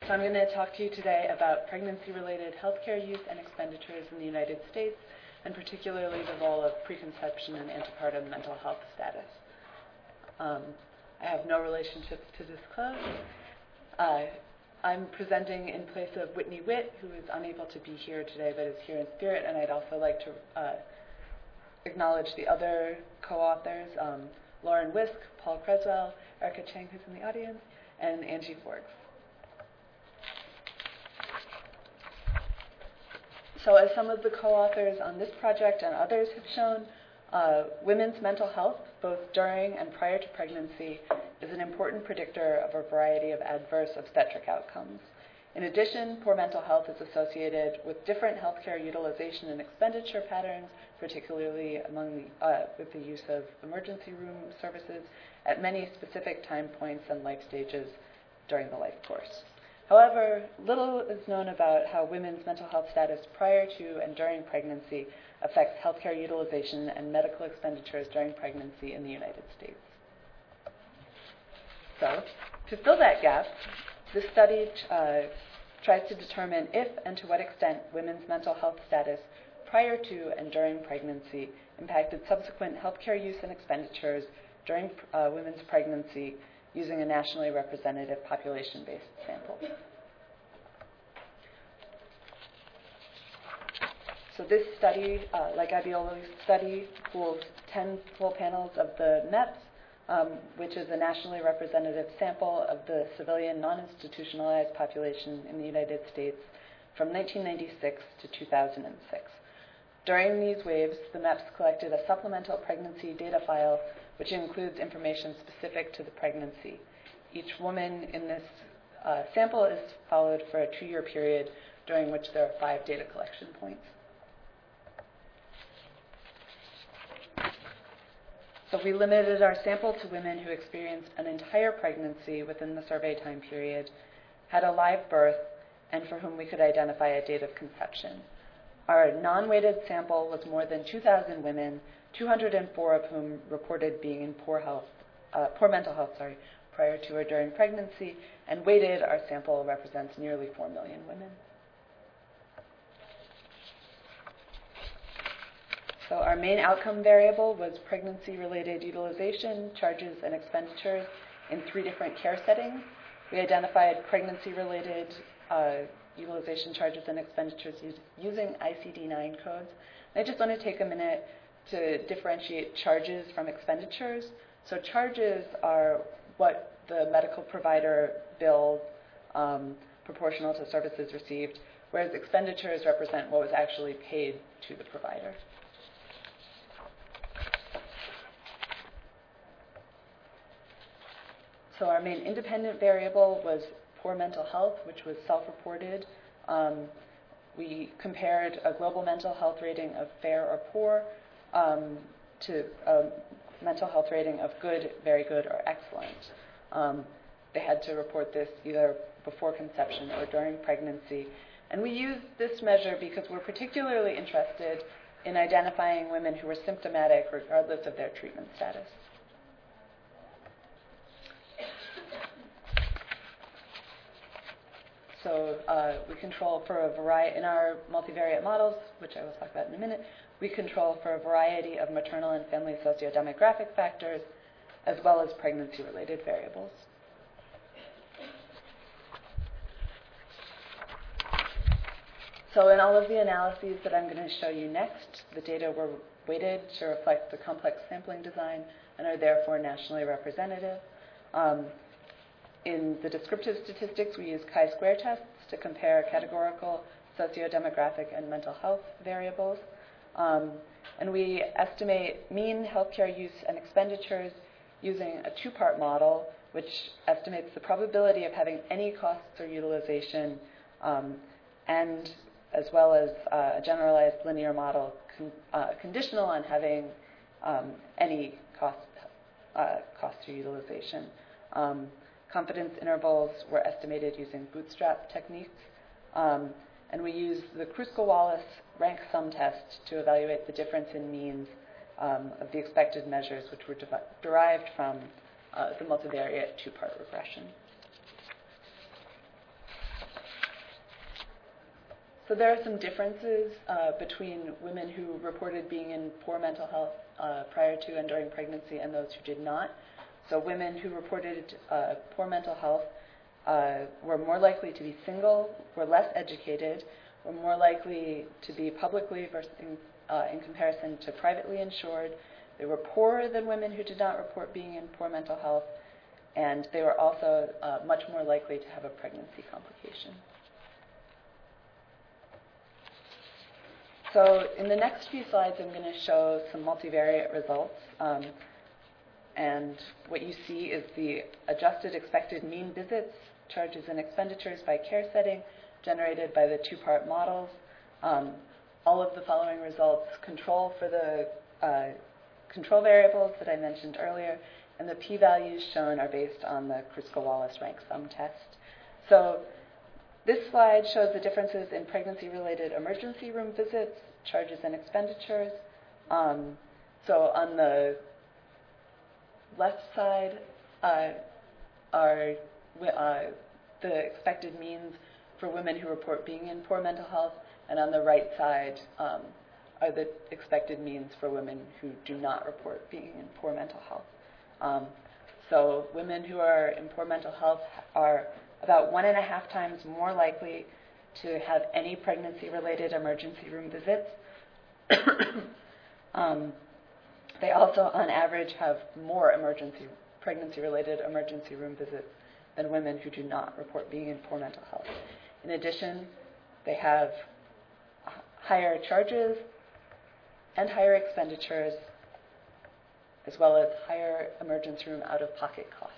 So I'm going to talk to you today about pregnancy-related healthcare use and expenditures in the United States, and particularly the role of preconception and antepartum mental health status. I have no relationships to disclose. I'm presenting in place of Whitney Witt, who is unable to be here today but is here in spirit, and I'd also like to acknowledge the other co-authors, Lauren Wisk, Paul Creswell, Erica Chang, who's in the audience, and Angie Forbes. So as some of the co-authors on this project and others have shown, women's mental health, both during and prior to pregnancy, is an important predictor of a variety of adverse obstetric outcomes. In addition, poor mental health is associated with different healthcare utilization and expenditure patterns, particularly with the use of emergency room services at many specific time points and life stages during the life course. However, little is known about how women's mental health status prior to and during pregnancy affects healthcare utilization and medical expenditures during pregnancy in the United States. So, to fill that gap, this study tries to determine if and to what extent women's mental health status prior to and during pregnancy impacted subsequent healthcare use and expenditures during women's pregnancy using a nationally representative population-based sample. So this study, like Abiola's study, pools 10 full panels of the MEPS, which is a nationally representative sample of the civilian non-institutionalized population in the United States from 1996 to 2006. During these waves, the MEPS collected a supplemental pregnancy data file which includes information specific to the pregnancy. Each woman in this sample is followed for a 2-year period during which there are 5 data collection points. So we limited our sample to women who experienced an entire pregnancy within the survey time period, had a live birth, and for whom we could identify a date of conception. Our non-weighted sample was more than 2,000 women, 204 of whom reported being in poor mental health, prior to or during pregnancy, and weighted, our sample represents nearly 4 million women. So our main outcome variable was pregnancy-related utilization, charges, and expenditures in 3 different care settings. We identified pregnancy-related utilization, charges, and expenditures using ICD-9 codes. And I just want to take a minute to differentiate charges from expenditures. So charges are what the medical provider bills proportional to services received, whereas expenditures represent what was actually paid to the provider. So our main independent variable was poor mental health, which was self-reported. We compared a global mental health rating of fair or poor to a mental health rating of good, very good, or excellent. They had to report this either before conception or during pregnancy. And we used this measure because we're particularly interested in identifying women who were symptomatic regardless of their treatment status. So we control for a variety, in our multivariate models, which I will talk about in a minute, we control for a variety of maternal and family sociodemographic factors, as well as pregnancy-related variables. So in all of the analyses that I'm going to show you next, the data were weighted to reflect the complex sampling design and are therefore nationally representative. In the descriptive statistics, we use chi-square tests to compare categorical, sociodemographic, and mental health variables. And we estimate mean healthcare use and expenditures using a 2-part model, which estimates the probability of having any costs or utilization, and as well as a generalized linear model conditional on having any cost or utilization. Confidence intervals were estimated using bootstrap techniques. And we used the Kruskal-Wallis rank sum test to evaluate the difference in means of the expected measures, which were derived from the multivariate 2-part regression. So there are some differences between women who reported being in poor mental health prior to and during pregnancy and those who did not. So women who reported poor mental health were more likely to be single, were less educated, were more likely to be publicly in comparison to privately insured. They were poorer than women who did not report being in poor mental health, and they were also much more likely to have a pregnancy complication. So in the next few slides, I'm going to show some multivariate results. And what you see is the adjusted expected mean visits, charges, and expenditures by care setting generated by the two-part models. All of the following results control for the control variables that I mentioned earlier, and the p-values shown are based on the Kruskal-Wallis rank sum test. So this slide shows the differences in pregnancy-related emergency room visits, charges, and expenditures. So on the left side are the expected means for women who report being in poor mental health, and on the right side are the expected means for women who do not report being in poor mental health. So women who are in poor mental health are about 1.5 times more likely to have any pregnancy-related emergency room visits. They also, on average, have more pregnancy-related emergency room visits than women who do not report being in poor mental health. In addition, they have higher charges and higher expenditures, as well as higher emergency room out-of-pocket costs.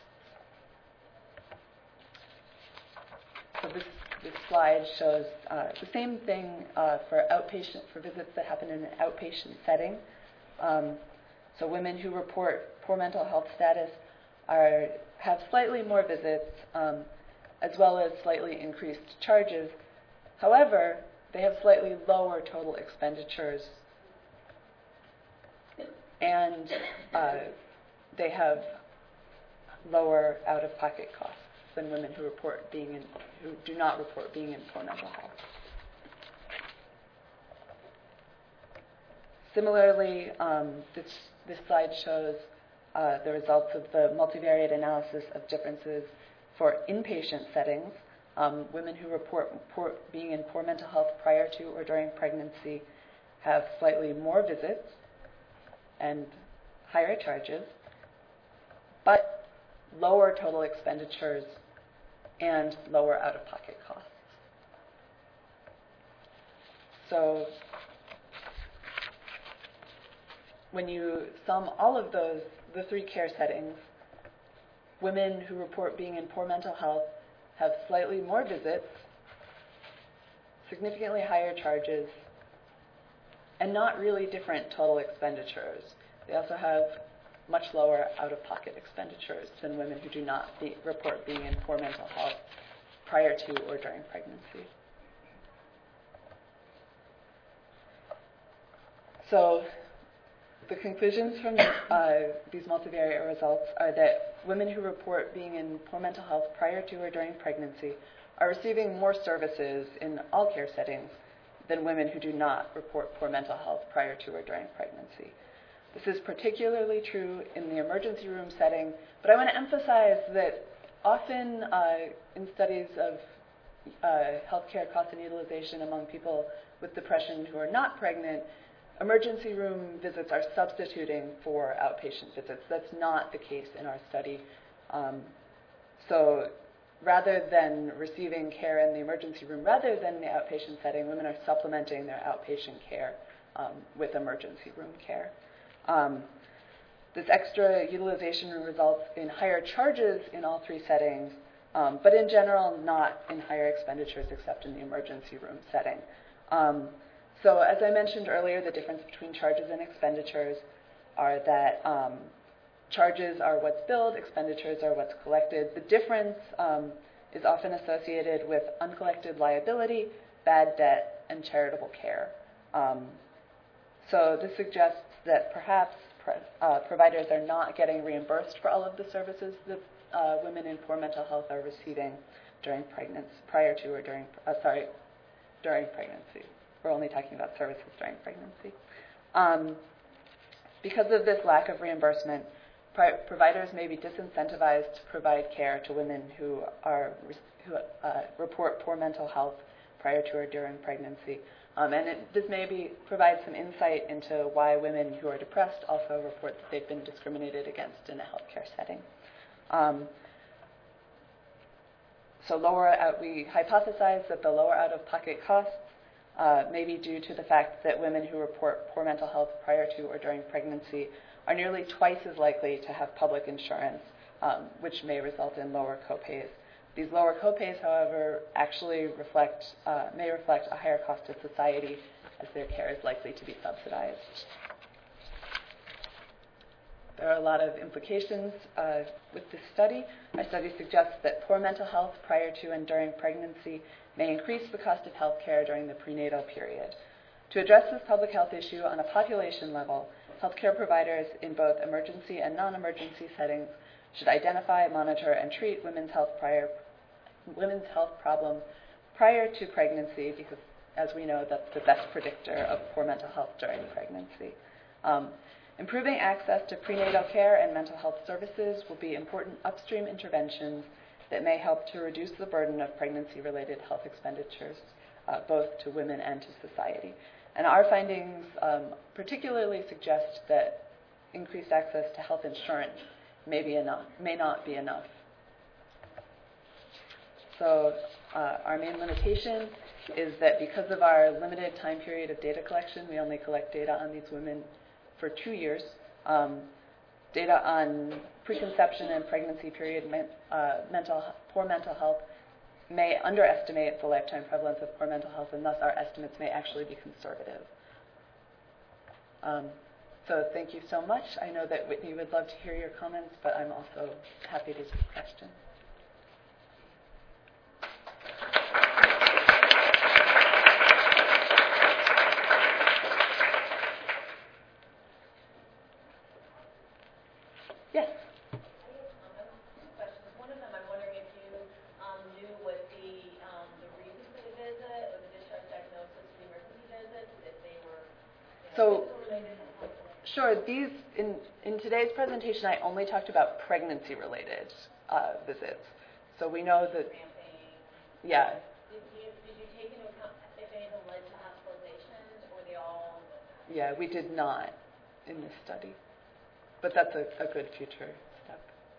So this slide shows the same thing for visits that happen in an outpatient setting. So women who report poor mental health status have slightly more visits, as well as slightly increased charges. However, they have slightly lower total expenditures, and they have lower out-of-pocket costs than women who do not report being in poor mental health. Similarly, this slide shows the results of the multivariate analysis of differences for inpatient settings. Women who report being in poor mental health prior to or during pregnancy have slightly more visits and higher charges, but lower total expenditures and lower out-of-pocket costs. So when you sum all of the three care settings, women who report being in poor mental health have slightly more visits, significantly higher charges, and not really different total expenditures. They also have much lower out-of-pocket expenditures than women who do not report being in poor mental health prior to or during pregnancy. So the conclusions from these multivariate results are that women who report being in poor mental health prior to or during pregnancy are receiving more services in all care settings than women who do not report poor mental health prior to or during pregnancy. This is particularly true in the emergency room setting, but I want to emphasize that often in studies of healthcare cost and utilization among people with depression who are not pregnant, emergency room visits are substituting for outpatient visits. That's not the case in our study. So rather than receiving care in the emergency room, rather than the outpatient setting, women are supplementing their outpatient care with emergency room care. This extra utilization results in higher charges in all three settings, but in general not in higher expenditures except in the emergency room setting. So as I mentioned earlier, the difference between charges and expenditures are that charges are what's billed, expenditures are what's collected. The difference is often associated with uncollected liability, bad debt, and charitable care. So this suggests that perhaps providers are not getting reimbursed for all of the services that during pregnancy. We're only talking about services during pregnancy. Because of this lack of reimbursement, providers may be disincentivized to provide care to women who report poor mental health prior to or during pregnancy. This maybe provides some insight into why women who are depressed also report that they've been discriminated against in a healthcare setting. We hypothesize that the lower out-of-pocket costs may be due to the fact that women who report poor mental health prior to or during pregnancy are nearly twice as likely to have public insurance, which may result in lower copays. These lower copays, however, actually may reflect a higher cost to society, as their care is likely to be subsidized. There are a lot of implications with this study. Our study suggests that poor mental health prior to and during pregnancy may increase the cost of health care during the prenatal period. To address this public health issue on a population level, healthcare providers in both emergency and non-emergency settings should identify, monitor, and treat women's health problems prior to pregnancy, because, as we know, that's the best predictor of poor mental health during pregnancy. Improving access to prenatal care and mental health services will be important upstream interventions that may help to reduce the burden of pregnancy-related health expenditures, both to women and to society. And our findings particularly suggest that increased access to health insurance may not be enough. So our main limitation is that because of our limited time period of data collection, we only collect data on these women for 2 years. Data on preconception and pregnancy period poor mental health may underestimate the lifetime prevalence of poor mental health, and thus our estimates may actually be conservative. So thank you so much. I know that Whitney would love to hear your comments, but I'm also happy to take questions. Yes. Questions. One of them, I'm wondering if you knew what the reason for the visit or the discharge diagnosis for the emergency visits, if they were related. Sure. These in today's presentation, I only talked about pregnancy-related visits. So we know that. Cramping. Yeah. Did you take into account if any of them led to hospitalizations, or they all? Yeah, we did not in this study. But that's a good future step.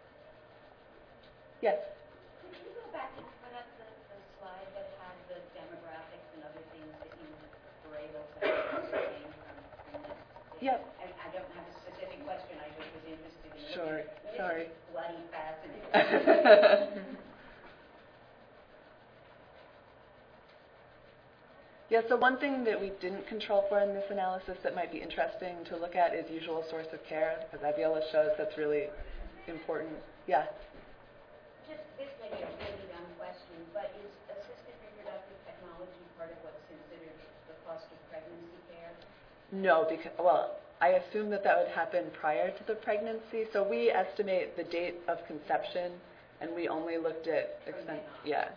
Yes? Could you go back and put up the slide that had the demographics and other things that you were able to ascertain from this? Yep. I don't have a specific question. I just was interested in Sure. Sorry. It's bloody fascinating. Yeah, so one thing that we didn't control for in this analysis that might be interesting to look at is usual source of care, because Abiola shows that's really important. Yeah? Just this may be a really dumb question, but is assisted reproductive technology part of what's considered the cost of pregnancy care? No, because, well, I assume that would happen prior to the pregnancy. So we estimate the date of conception, and we only looked at expense. Yeah.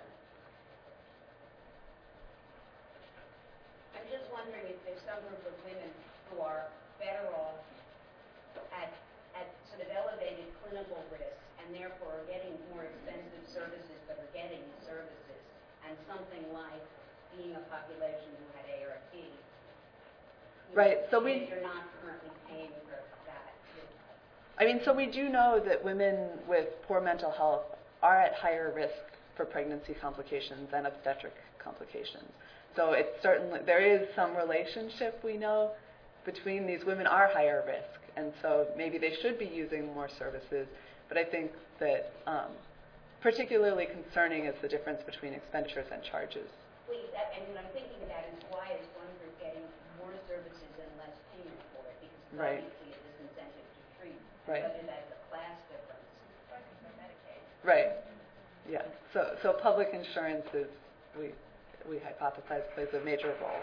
I'm just wondering if there's some group of women who are better off at sort of elevated clinical risk and therefore are getting more expensive services but are getting services, and something like being a population who had ART. Right. So you're not currently paying for that. I mean, so we do know that women with poor mental health are at higher risk for pregnancy complications and obstetric complications. So it's certainly, there is some relationship, we know, between these women are higher risk, and so maybe they should be using more services. But I think that particularly concerning is the difference between expenditures and charges. Please, and what I'm thinking about is why is one group getting more services and less payment for it? Because it's obviously a disincentive to treat. Right. Whether that's a class difference. Medicaid. Right. Yeah. So public insurance is, we hypothesize, plays a major role.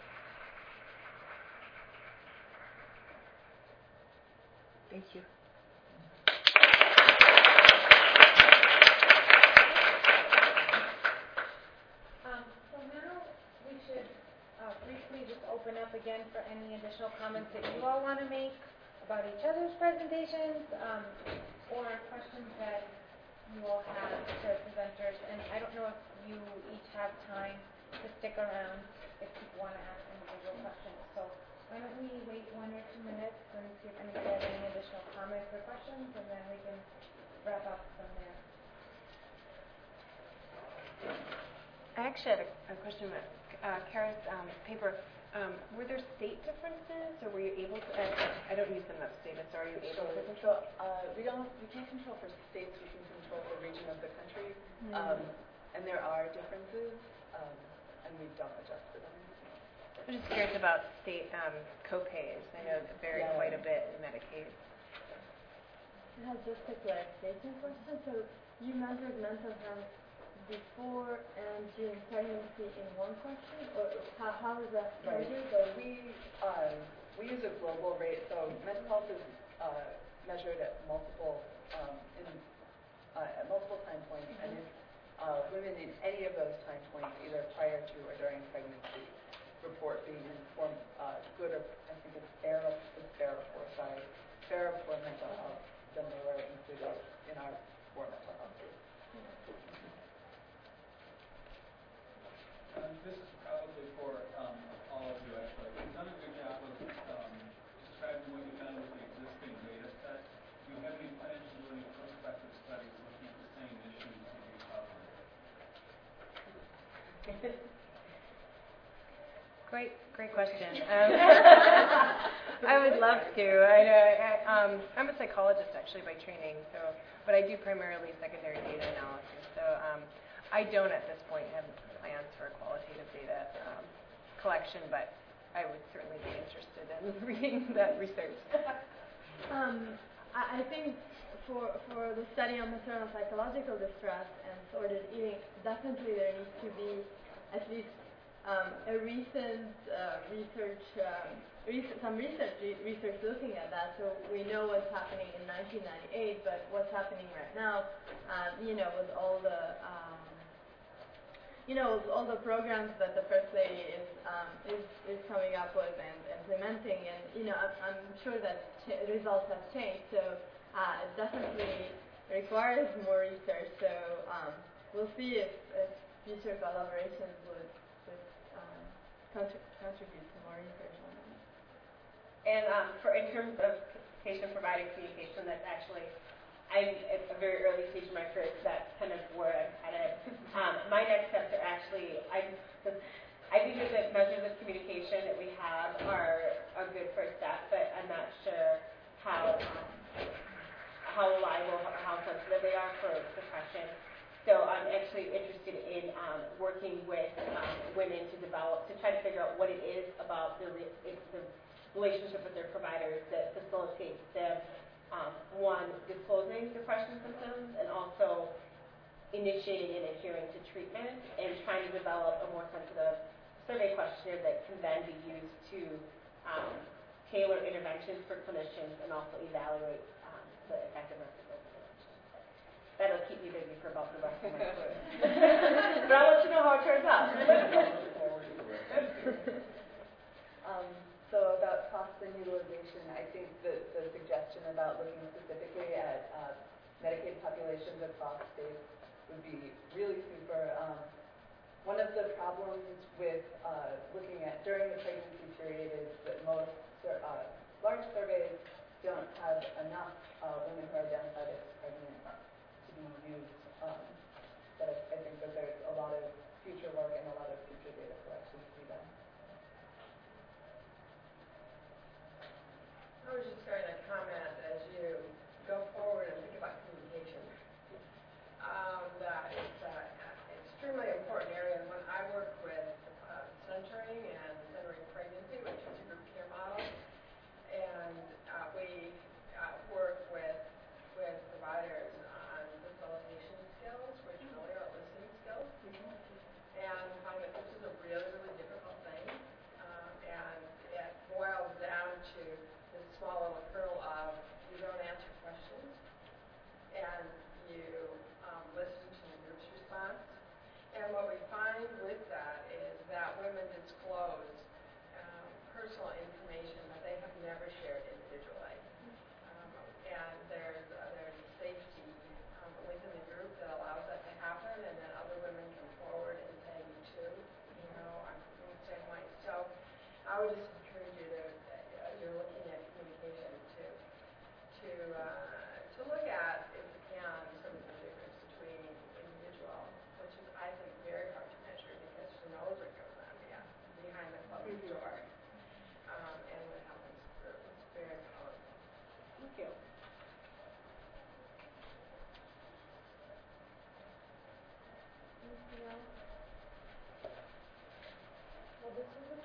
Thank you. So now we've again for any additional comments that you all want to make about each other's presentations, or questions that you all have to presenters. And I don't know if you each have time to stick around if people want to ask individual questions. So why don't we wait 1 or 2 minutes and see if anybody has any additional comments or questions, and then we can wrap up from there. I actually had a question about Kara's paper. Were there state differences, or were you able to? I don't use enough data, so are you able to control? We can't control for states. We can control the region of the country, and there are differences, and we don't adjust for them. I'm just curious about state co-pays. I know that vary quite a bit in Medicaid. I have just a clarification question. So you measured mental health before and during pregnancy in one question, or how is that measured? So we use a global rate. So mental health is measured at multiple time points, and if women in any of those time points, either prior to or during pregnancy, report being informed good or I think it's FARA for mental health, then they were included in our for mental health. This is probably for all of you, actually. You've done a good job of describing what you've done with the existing data set. Do you have any plans to do any prospective studies looking at the same issues that you covered? Great question. I would love to. I'm a psychologist actually by training, but I do primarily secondary data analysis. So I don't at this point have plans for qualitative data collection, but I would certainly be interested in reading that research. I think for the study on maternal psychological distress and disordered eating, definitely there needs to be at least a recent research looking at that. So we know what's happening in 1998, but what's happening right now, with all the all the programs that the First Lady is coming up with and implementing, and I'm sure that results have changed. So it definitely requires more research. So we'll see if future collaborations would contribute to more research on that. And in terms of patient-provider communication, that's actually I'm at a very early stage in my career, so that's kind of where I'm headed. My next steps are actually, I think that the measures of communication that we have are a good first step, but I'm not sure how reliable or how sensitive they are for depression. So I'm actually interested in working with women to try to figure out what it is about the relationship with their providers that facilitates them, one, disclosing depression symptoms, and also initiating and adhering to treatment, and trying to develop a more sensitive survey questionnaire that can then be used to tailor interventions for clinicians and also evaluate the effectiveness of those interventions. That'll keep me busy for about the rest of my career. But I'll let you know how it turns out. So about cost and utilization, I think the suggestion about looking specifically at Medicaid populations across states would be really super. One of the problems with looking at during the pregnancy period is that most large surveys don't have enough women who are identified as pregnant to be used. But I think that there's a lot of future work and a lot of future data collection to be done. I was just going to comment as you go forward and think about communication. That it's an extremely important area. And when I work with centering and centering pregnancy, which is a group care model, and we work with providers on facilitation skills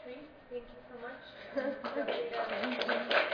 Thank you so much.